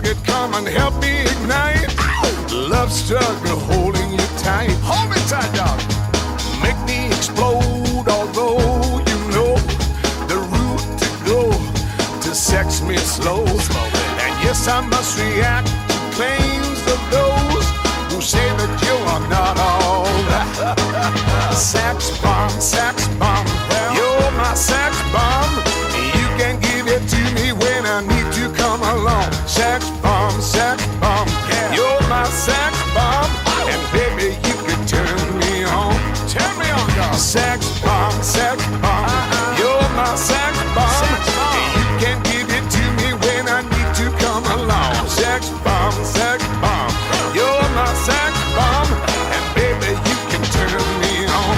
could come and help me ignite. Love struggle holding you tight. Hold me tight, dog. Make me explode, although you know the route to go to sex me slow. And yes, I must react to claims of those who say that you are not all that. Sex bomb, you're my sex bomb. You can give it to me when I need to come along. Sex bomb, yeah. You're my sex bomb, and baby you can turn me on. Turn me on, dog. Sex bomb, you're my sex bomb. You can give it to me when I need to come along. Sex bomb, you're my sex bomb, and baby you can turn me on.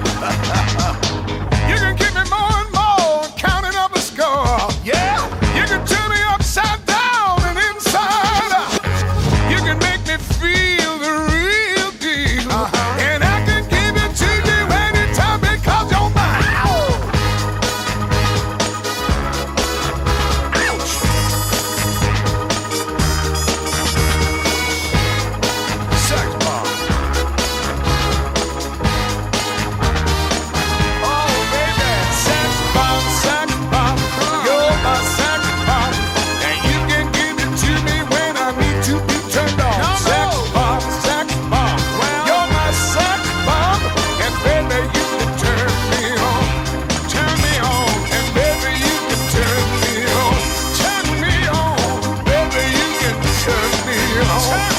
You can give me more and more, counting up a score. Yeah, you can turn me upside down and inside out. You can make me feel the real deal, and I can give it to you anytime because you're mine. Ouch. Sex bomb. Oh baby, sex bomb, you're my sex bomb, and you can give it to me when I need to be turned on. Sex bomb, you're my sex bomb, and baby you can turn me on, and baby you can turn me on, baby you can turn me on.